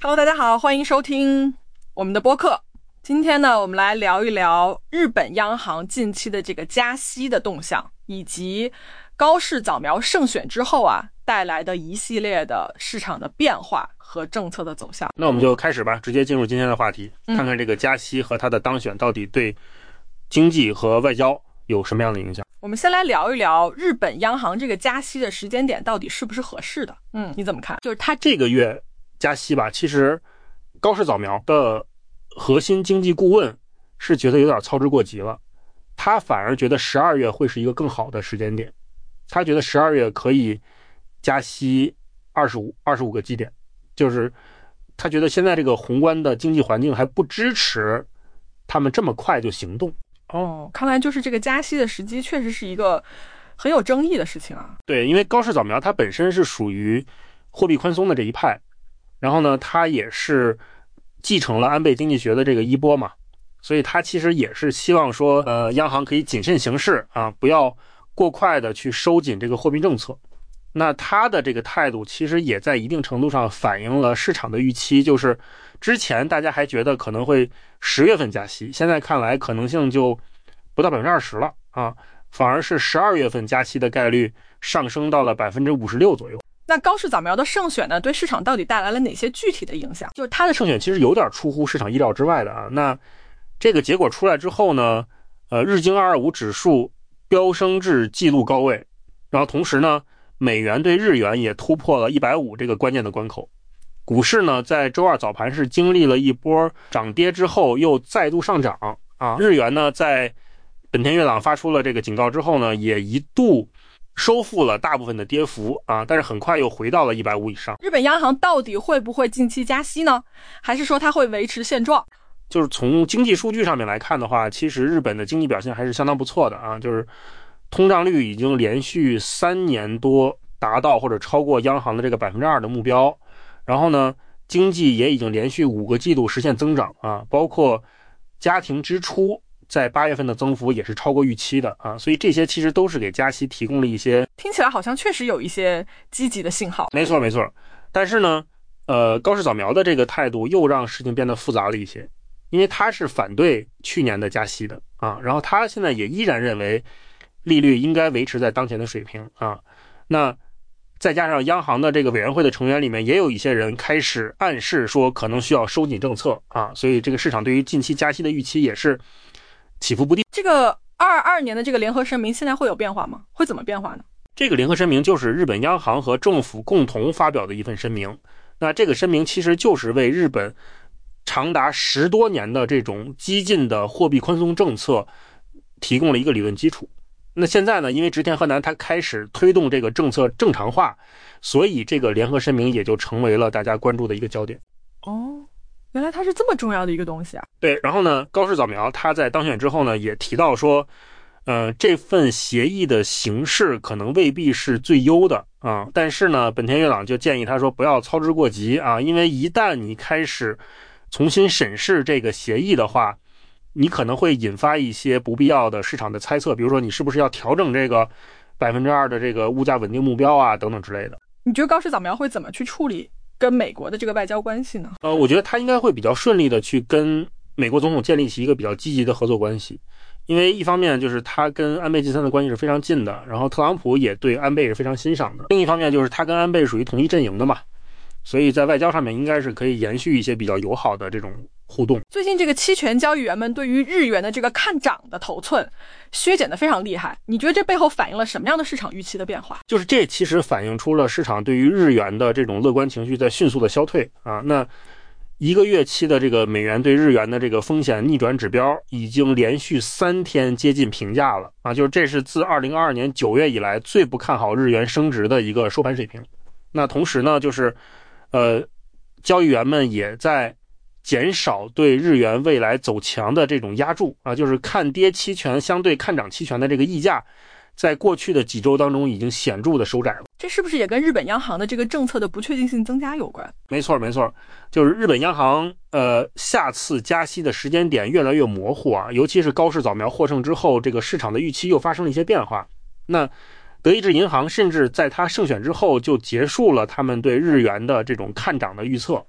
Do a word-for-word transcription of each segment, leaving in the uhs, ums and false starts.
Hello， 大家好，欢迎收听我们的播客。今天呢，我们来聊一聊日本央行近期的这个加息的动向，以及高市早苗胜选之后啊带来的一系列的市场的变化和政策的走向。 那我们就开始吧，直接进入今天的话题，看看这个加息和他的当选到底对经济和外交有什么样的影响。 我们先来聊一聊日本央行这个加息的时间点到底是不是合适的。嗯，你怎么看？ 就是他这个月加息吧，其实高市早苗的核心经济顾问是觉得有点操之过急了，他反而觉得十二月会是一个更好的时间点，他觉得十二月可以加息二十五二十五个基点，就是他觉得现在这个宏观的经济环境还不支持他们这么快就行动。 哦，看来就是这个加息的时机确实是一个很有争议的事情啊。 对，因为高市早苗他本身是属于货币宽松的这一派，然后呢，他也是继承了安倍经济学的这个衣钵嘛，所以他其实也是希望说，呃，央行可以谨慎行事啊，不要过快的去收紧这个货币政策。那他的这个态度其实也在一定程度上反映了市场的预期，就是之前大家还觉得可能会十月份加息，现在看来可能性就不到百分之二十了啊，反而是十二月份加息的概率上升到了百分之五十六左右。 那高市早苗的胜选呢，对市场到底带来了哪些具体的影响？ 就是他的胜选其实有点出乎市场意料之外的啊。那这个结果出来之后呢，呃，日经二二五指数飙升至纪录高位，然后同时呢，美元对日元也突破了一百五这个关键的关口。股市呢，在周二早盘是经历了一波涨跌之后又再度上涨啊。日元呢，在本田月朗发出了这个警告之后呢，也一度收复了大部分的跌幅啊，但是很快又回到了一百五以上。 日本央行到底会不会近期加息呢？还是说它会维持现状？ 就是从经济数据上面来看的话，其实日本的经济表现还是相当不错的啊，就是通胀率已经连续三年多达到或者超过央行的这个 百分之二 的目标，然后呢，经济也已经连续五个季度实现增长啊，包括家庭支出在八月份的增幅也是超过预期的啊，所以这些其实都是给加息提供了一些， 听起来好像确实有一些积极的信号。 没错没错，但是呢，呃，高市早苗的这个态度又让事情变得复杂了一些，因为他是反对去年的加息的啊，然后他现在也依然认为利率应该维持在当前的水平啊，那再加上央行的这个委员会的成员里面也有一些人开始暗示说可能需要收紧政策啊，所以这个市场对于近期加息的预期也是起伏不定。 这个二二年的这个联合声明现在会有变化吗？会怎么变化呢？ 这个联合声明就是日本央行和政府共同发表的一份声明，那这个声明其实就是为日本长达十多年的这种激进的货币宽松政策提供了一个理论基础。那现在呢，因为植田和男他开始推动这个政策正常化，所以这个联合声明也就成为了大家关注的一个焦点。 哦，原来它是这么重要的一个东西啊。 对，然后呢，高市早苗他在当选之后呢，也提到说，呃，这份协议的形式可能未必是最优的啊，但是呢，本田月朗就建议他说不要操之过急啊，因为一旦你开始重新审视这个协议的话，你可能会引发一些不必要的市场的猜测，比如说你是不是要调整这个百分之二的这个物价稳定目标啊，等等之类的。 你觉得高市早苗会怎么去处理跟美国的这个外交关系呢？ 呃，我觉得他应该会比较顺利的去跟美国总统建立起一个比较积极的合作关系，因为一方面就是他跟安倍晋三的关系是非常近的，然后特朗普也对安倍是非常欣赏的，另一方面就是他跟安倍属于同一阵营的嘛，所以在外交上面应该是可以延续一些比较友好的这种互动。 最近这个期权交易员们对于日元的这个看涨的头寸削减的非常厉害，你觉得这背后反映了什么样的市场预期的变化？ 就是这其实反映出了市场对于日元的这种乐观情绪在迅速的消退啊。那一个月期的这个美元对日元的这个风险逆转指标已经连续三天接近平价了啊，就是这是自二零二二年九月以来最不看好日元升值的一个收盘水平。那同时呢，就是呃，交易员们也在减少对日元未来走强的这种压注啊，就是看跌期权相对看涨期权的这个溢价，在过去的几周当中已经显著的收窄了。 这是不是也跟日本央行的这个政策的不确定性增加有关？ 没错没错，就是日本央行呃下次加息的时间点越来越模糊啊，尤其是高市早苗获胜之后，这个市场的预期又发生了一些变化。那德意志银行甚至在他胜选之后就结束了他们对日元的这种看涨的预测。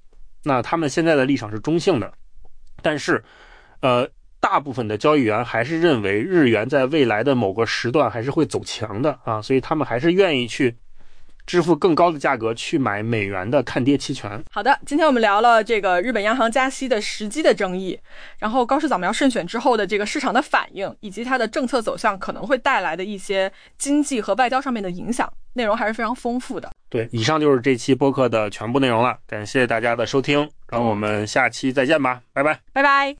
那他们现在的立场是中性的，但是呃，大部分的交易员还是认为日元在未来的某个时段还是会走强的啊，所以他们还是愿意去支付更高的价格去买美元的看跌期权。 好的，今天我们聊了这个日本央行加息的时机的争议，然后高市早苗胜选之后的这个市场的反应，以及它的政策走向可能会带来的一些经济和外交上面的影响，内容还是非常丰富的。 对，以上就是这期播客的全部内容了，感谢大家的收听，然后我们下期再见吧，拜拜， 拜拜。